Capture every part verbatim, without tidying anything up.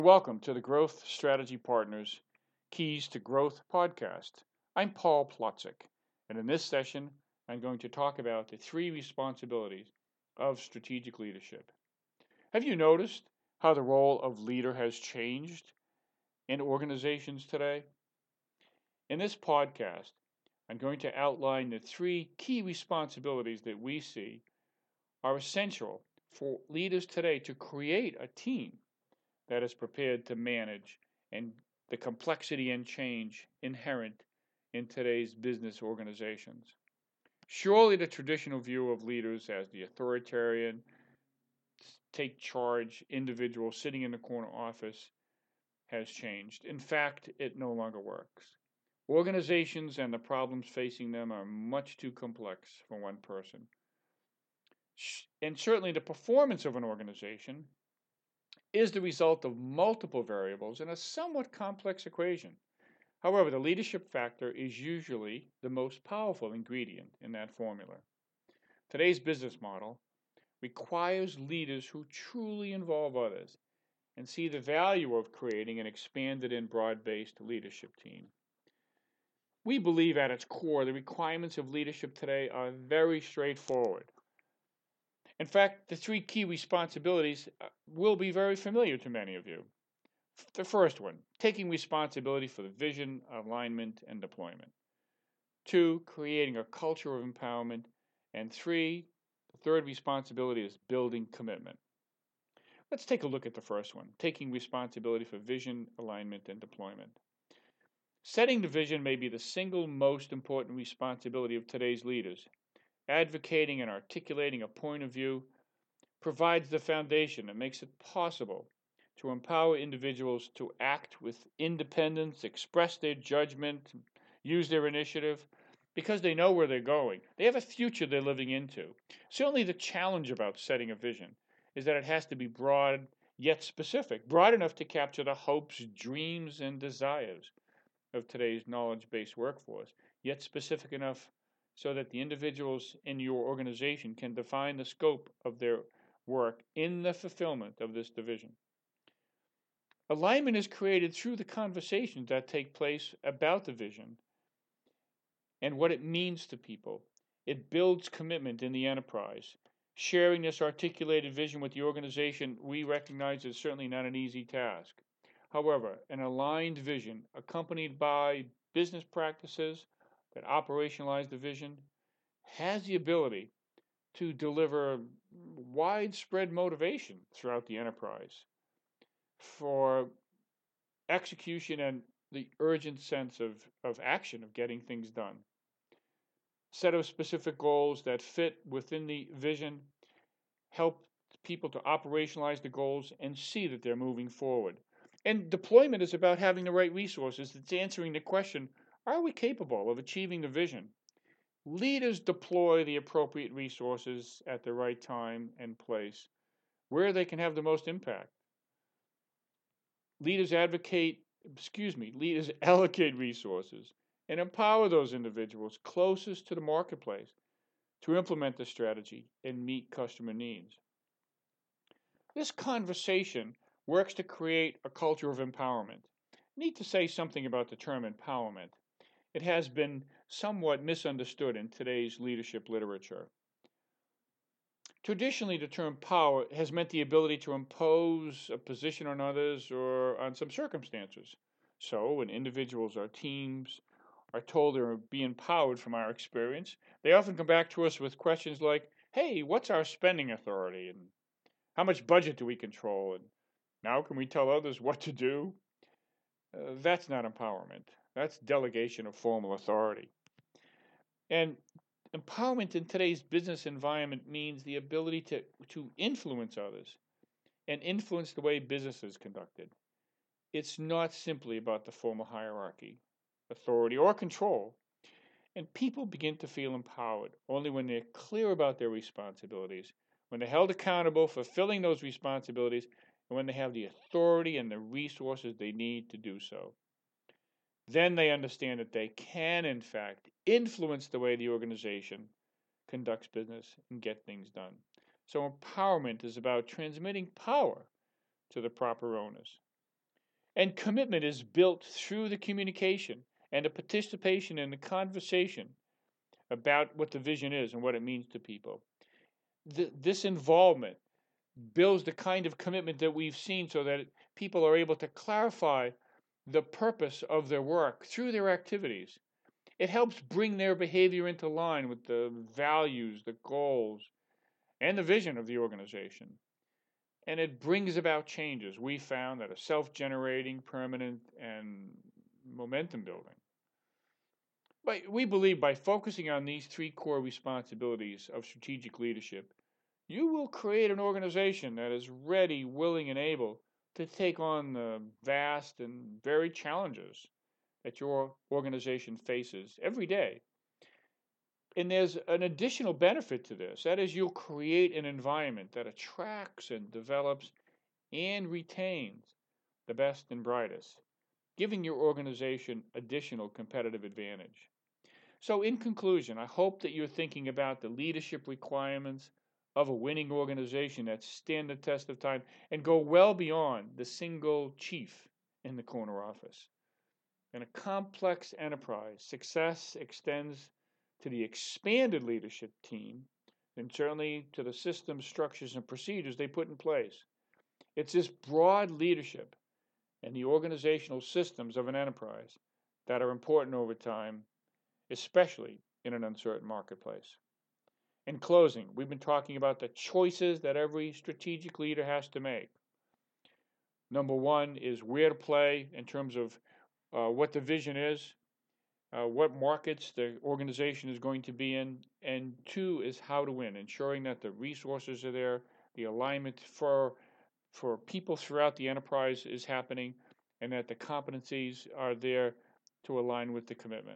Welcome to the Growth Strategy Partners Keys to Growth podcast. I'm Paul Plotzik, and in this session, I'm going to talk about the three responsibilities of strategic leadership. Have you noticed how the role of leader has changed in organizations today? In this podcast, I'm going to outline the three key responsibilities that we see are essential for leaders today to create a team that is prepared to manage and the complexity and change inherent in today's business organizations. Surely the traditional view of leaders as the authoritarian, take charge individual sitting in the corner office has changed. In fact, it no longer works. Organizations and the problems facing them are much too complex for one person. And certainly the performance of an organization is the result of multiple variables in a somewhat complex equation. However, the leadership factor is usually the most powerful ingredient in that formula. Today's business model requires leaders who truly involve others and see the value of creating an expanded and broad-based leadership team. We believe at its core the requirements of leadership today are very straightforward. In fact, the three key responsibilities will be very familiar to many of you. The first one, taking responsibility for the vision, alignment, and deployment. Two, creating a culture of empowerment. And three, the third responsibility is building commitment. Let's take a look at the first one, taking responsibility for vision, alignment, and deployment. Setting the vision may be the single most important responsibility of today's leaders. Advocating and articulating a point of view provides the foundation and makes it possible to empower individuals to act with independence, express their judgment, use their initiative, because they know where they're going. They have a future they're living into. Certainly the challenge about setting a vision is that it has to be broad yet specific, broad enough to capture the hopes, dreams, and desires of today's knowledge-based workforce, yet specific enough so that the individuals in your organization can define the scope of their work in the fulfillment of this division. Alignment is created through the conversations that take place about the vision and what it means to people. It builds commitment in the enterprise. Sharing this articulated vision with the organization, we recognize is certainly not an easy task. However, an aligned vision accompanied by business practices that operationalize the vision has the ability to deliver widespread motivation throughout the enterprise for execution and the urgent sense of, of action of getting things done. Set of specific goals that fit within the vision help people to operationalize the goals and see that they're moving forward. And deployment is about having the right resources. It's answering the question, are we capable of achieving the vision? Leaders deploy the appropriate resources at the right time and place where they can have the most impact. Leaders advocate, excuse me, leaders allocate resources and empower those individuals closest to the marketplace to implement the strategy and meet customer needs. This conversation works to create a culture of empowerment. I need to say something about the term empowerment. It has been somewhat misunderstood in today's leadership literature. Traditionally, the term power has meant the ability to impose a position on others or on some circumstances. So, when individuals or teams are told they're being empowered from our experience, they often come back to us with questions like, hey, what's our spending authority? And how much budget do we control? And now can we tell others what to do? Uh, that's not empowerment. That's delegation of formal authority. And empowerment in today's business environment means the ability to, to influence others and influence the way business is conducted. It's not simply about the formal hierarchy, authority, or control. And people begin to feel empowered only when they're clear about their responsibilities, when they're held accountable for fulfilling those responsibilities, and when they have the authority and the resources they need to do so. Then they understand that they can, in fact, influence the way the organization conducts business and get things done. So empowerment is about transmitting power to the proper owners. And commitment is built through the communication and the participation in the conversation about what the vision is and what it means to people. Th- this involvement builds the kind of commitment that we've seen so that people are able to clarify the purpose of their work through their activities. It helps bring their behavior into line with the values, the goals, and the vision of the organization. And it brings about changes we found that are self-generating, permanent, and momentum building. But we believe by focusing on these three core responsibilities of strategic leadership, you will create an organization that is ready, willing, and able to take on the vast and varied challenges that your organization faces every day. And there's an additional benefit to this. That is, you'll create an environment that attracts and develops and retains the best and brightest, giving your organization additional competitive advantage. So, in conclusion, I hope that you're thinking about the leadership requirements of a winning organization that stand the test of time and go well beyond the single chief in the corner office. In a complex enterprise, success extends to the expanded leadership team and certainly to the systems, structures, and procedures they put in place. It's this broad leadership and the organizational systems of an enterprise that are important over time, especially in an uncertain marketplace. In closing, we've been talking about the choices that every strategic leader has to make. Number one is where to play in terms of uh, what the vision is, uh, what markets the organization is going to be in, and two is how to win, ensuring that the resources are there, the alignment for for people throughout the enterprise is happening, and that the competencies are there to align with the commitment.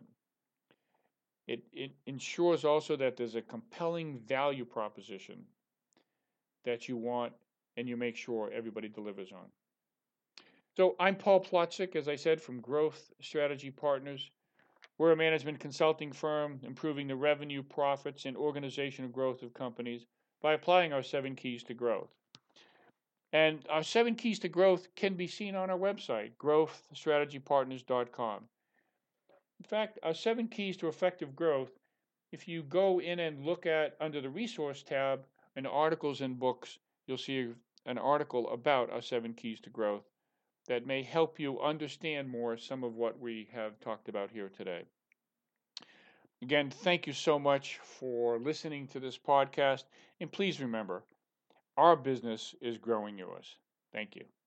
It, it ensures also that there's a compelling value proposition that you want and you make sure everybody delivers on. So I'm Paul Plotzik, as I said, from Growth Strategy Partners. We're a management consulting firm improving the revenue, profits, and organizational growth of companies by applying our seven keys to growth. And our seven keys to growth can be seen on our website, growth strategy partners dot com. In fact, our seven keys to effective growth, if you go in and look at under the resource tab in articles and books, you'll see an article about our seven keys to growth that may help you understand more some of what we have talked about here today. Again, thank you so much for listening to this podcast. And please remember, our business is growing yours. Thank you.